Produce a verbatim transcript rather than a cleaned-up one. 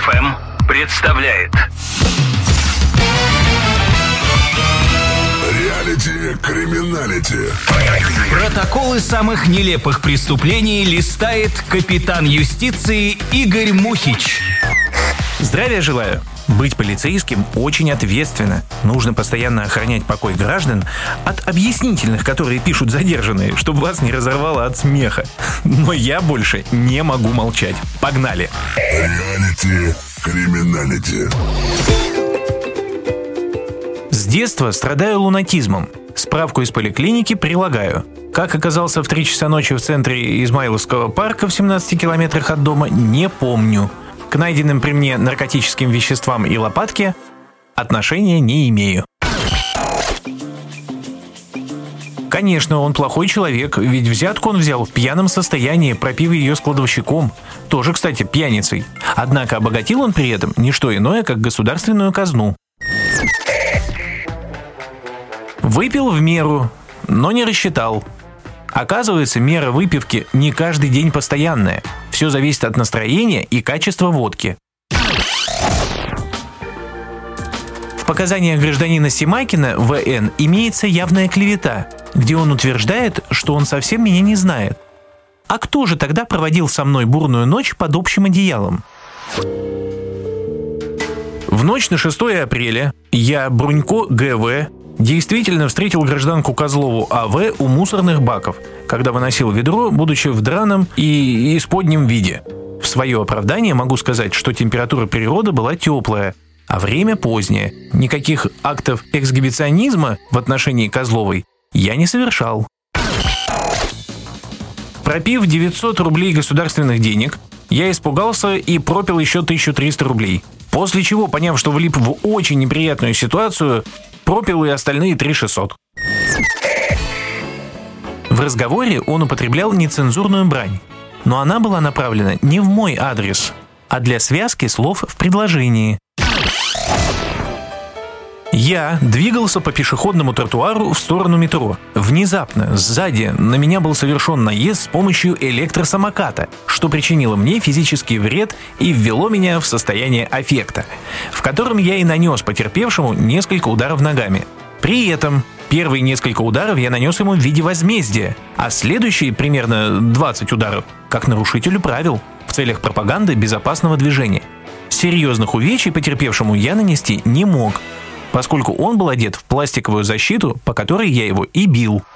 эф эм представляет Реалити-криминалити. Протоколы самых нелепых преступлений листает капитан юстиции Игорь Мухич. Здравия желаю! Быть полицейским очень ответственно. Нужно постоянно охранять покой граждан от объяснительных, которые пишут задержанные, чтобы вас не разорвало от смеха. Но я больше не могу молчать. Погнали! Реалити-криминалити. С детства страдаю лунатизмом. Справку из поликлиники прилагаю. Как оказался в три часа ночи в центре Измайловского парка в семнадцати километрах от дома, не помню. К найденным при мне наркотическим веществам и лопатке отношения не имею. Конечно, он плохой человек, ведь взятку он взял в пьяном состоянии, пропив ее с кладовщиком. Тоже, кстати, пьяницей. Однако обогатил он при этом не что иное, как государственную казну. Выпил в меру, но не рассчитал. Оказывается, мера выпивки не каждый день постоянная. Все зависит от настроения и качества водки. В показаниях гражданина Семакина вэ эн имеется явная клевета, где он утверждает, что он совсем меня не знает. А кто же тогда проводил со мной бурную ночь под общим одеялом? В ночь на шестое апреля я, Брунько гэ вэ, действительно встретил гражданку Козлову а вэ у мусорных баков, когда выносил ведро, будучи в драном и исподнем виде. В свое оправдание могу сказать, что температура природы была теплая, а время позднее. Никаких актов эксгибиционизма в отношении Козловой я не совершал. Пропив девятьсот рублей государственных денег, я испугался и пропил еще тысячу триста рублей. После чего, поняв, что влип в очень неприятную ситуацию, пропил и остальные три тысячи шестьсот. В разговоре он употреблял нецензурную брань, но она была направлена не в мой адрес, а для связки слов в предложении. Я двигался по пешеходному тротуару в сторону метро. Внезапно, сзади, на меня был совершен наезд с помощью электросамоката, что причинило мне физический вред и ввело меня в состояние аффекта, в котором я и нанес потерпевшему несколько ударов ногами. При этом первые несколько ударов я нанес ему в виде возмездия, а следующие, примерно двадцать ударов, как нарушителю правил, в целях пропаганды безопасного движения. Серьезных увечий потерпевшему я нанести не мог, поскольку он был одет в пластиковую защиту, по которой я его и бил.